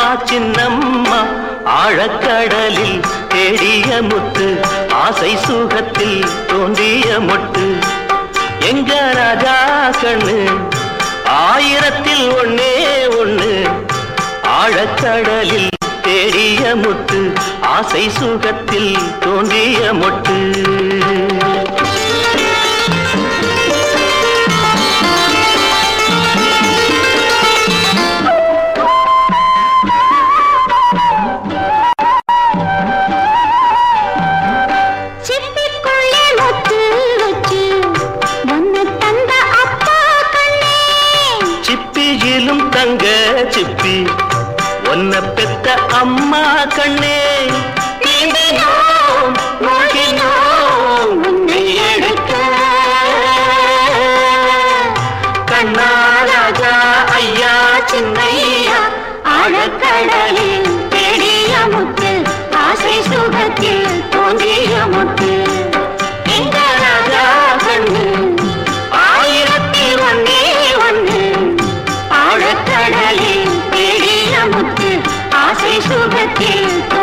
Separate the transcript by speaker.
Speaker 1: சின்னம்மா ஆழக்கடலில் தேடிய முத்து ஆசை சுகத்தில் தோன்றிய மொட்டு எங்க ராஜா கண்ணு ஆயிரத்தில் ஒன்னே ஒண்ணு ஆழக்கடலில் தேடிய முத்து ஆசை சுகத்தில் தோன்றிய மொட்டு தங்க சிப்பி ஒன்ன பெத்த அம்மா கண்ணே எடுக்க கண்ணா ராஜா ஐயா சின்னையா ஆழக்கடலில் தேடிய முத்து ஆசை சுகத்தில் தோன்றிய முத்து எங்க ராஜா கண்ணு ஆயிரத்தில் ஒன்னே ஒண்ணு ஆழக்கடலில் தேடிய முத்து ஆசை சுகத்தில்